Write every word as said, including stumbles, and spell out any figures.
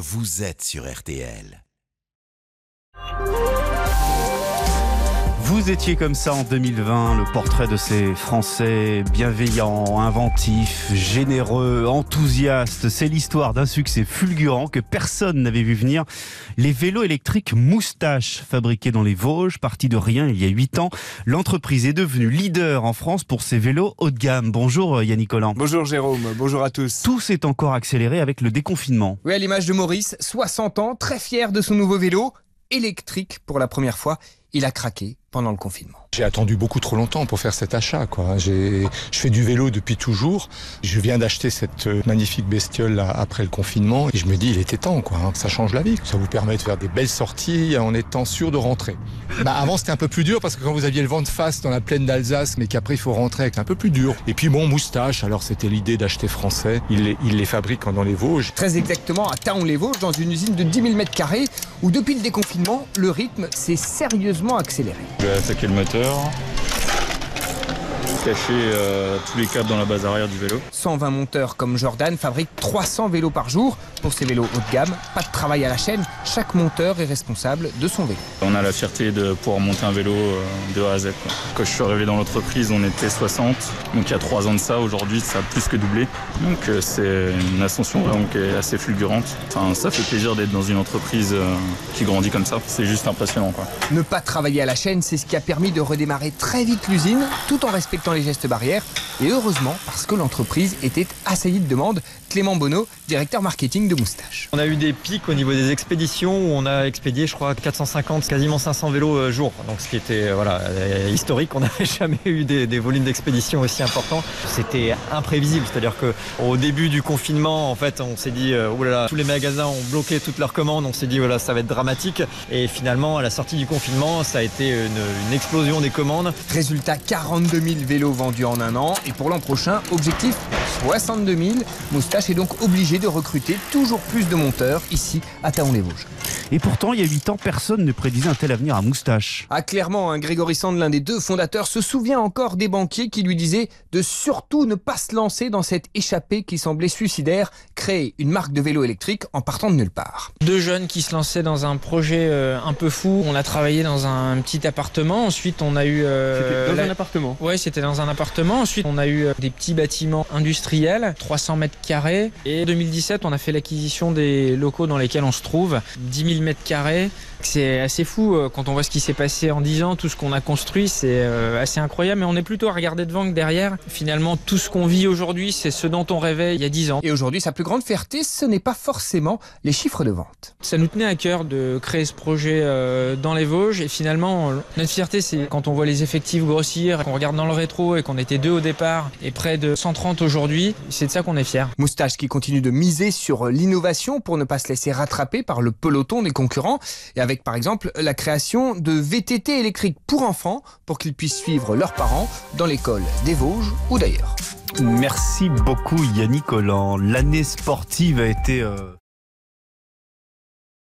vous êtes sur R T L. Vous étiez comme ça en deux mille vingt, le portrait de ces Français bienveillants, inventifs, généreux, enthousiastes. C'est l'histoire d'un succès fulgurant que personne n'avait vu venir. Les vélos électriques Moustache, fabriqués dans les Vosges, partis de rien il y a huit ans. L'entreprise est devenue leader en France pour ses vélos haut de gamme. Bonjour Yannick Collant. Bonjour Jérôme, bonjour à tous. Tout s'est encore accéléré avec le déconfinement. Oui, à l'image de Maurice, soixante ans, très fier de son nouveau vélo électrique pour la première fois. Il a craqué pendant le confinement. J'ai attendu beaucoup trop longtemps pour faire cet achat, quoi. J'ai, je fais du vélo depuis toujours. Je viens d'acheter cette magnifique bestiole là, après le confinement et je me dis il était temps, quoi. Ça change la vie. Ça vous permet de faire des belles sorties en étant sûr de rentrer. Bah, avant c'était un peu plus dur parce que quand vous aviez le vent de face dans la plaine d'Alsace, mais qu'après il faut rentrer avec un peu plus dur. Et puis bon, Moustache, alors c'était l'idée d'acheter français. Il les, il les fabrique dans les Vosges. Très exactement à Thaon-les-Vosges, dans une usine de dix mille mètres carrés où depuis le déconfinement, le rythme s'est sérieusement accéléré. Je vais attaquer le moteur, cacher euh, tous les câbles dans la base arrière du vélo. cent vingt monteurs comme Jordan fabriquent trois cents vélos par jour. Pour ces vélos haut de gamme, pas de travail à la chaîne, chaque monteur est responsable de son vélo. On a la fierté de pouvoir monter un vélo euh, de A à Z, quoi. Quand je suis arrivé dans l'entreprise, on était soixante, donc il y a trois ans de ça, aujourd'hui ça a plus que doublé. Donc euh, c'est une ascension vraiment qui est assez fulgurante. Enfin, ça fait plaisir d'être dans une entreprise euh, qui grandit comme ça, c'est juste impressionnant, quoi. Ne pas travailler à la chaîne, c'est ce qui a permis de redémarrer très vite l'usine, tout en respectant les gestes barrières. Et heureusement, parce que l'entreprise était assaillie de demandes. Clément Bonneau, directeur marketing de Moustache. On a eu des pics au niveau des expéditions où on a expédié, je crois, quatre cent cinquante, quasiment cinq cents vélos euh, jour. Donc ce qui était euh, voilà, euh, historique, on n'avait jamais eu des, des volumes d'expédition aussi importants. C'était imprévisible, c'est-à-dire qu'au début du confinement, en fait, on s'est dit, euh, oh là là, tous les magasins ont bloqué toutes leurs commandes, on s'est dit, voilà, ça va être dramatique. Et finalement, à la sortie du confinement, ça a été une, une explosion des commandes. Résultat, quarante-deux mille vélos vendus en un an. Et pour l'an prochain, objectif soixante-deux mille. Moustache est donc obligé de recruter toujours plus de monteurs ici à Thaon-les-Vosges. Et pourtant, il y a huit ans, personne ne prédisait un tel avenir à Moustache. Ah, clairement, hein, Grégory Sand, l'un des deux fondateurs, se souvient encore des banquiers qui lui disaient de surtout ne pas se lancer dans cette échappée qui semblait suicidaire, créer une marque de vélo électrique en partant de nulle part. Deux jeunes qui se lançaient dans un projet euh, un peu fou. On a travaillé dans un petit appartement. Ensuite, on a eu... Euh, c'était dans la... un appartement Ouais, c'était dans un appartement. Ensuite, on a eu euh, des petits bâtiments industriels, trois cents mètres carrés. Et en deux mille dix-sept, on a fait l'acquisition des locaux dans lesquels on se trouve, dix mille mètres carrés. C'est assez fou quand on voit ce qui s'est passé en dix ans, tout ce qu'on a construit, c'est assez incroyable. Mais on est plutôt à regarder devant que derrière. Finalement, tout ce qu'on vit aujourd'hui, c'est ce dont on rêvait il y a dix ans. Et aujourd'hui, sa plus grande fierté, ce n'est pas forcément les chiffres de vente. Ça nous tenait à cœur de créer ce projet dans les Vosges. Et finalement, notre fierté, c'est quand on voit les effectifs grossir, qu'on regarde dans le rétro et qu'on était deux au départ et près de cent trente aujourd'hui. C'est de ça qu'on est fiers. Moustache qui continue de miser sur l'innovation pour ne pas se laisser rattraper par le peloton des concurrents. Et avec par exemple la création de V T T électriques pour enfants pour qu'ils puissent suivre leurs parents dans l'école des Vosges ou d'ailleurs. Merci beaucoup Yannick Collant. L'année sportive a été... Euh...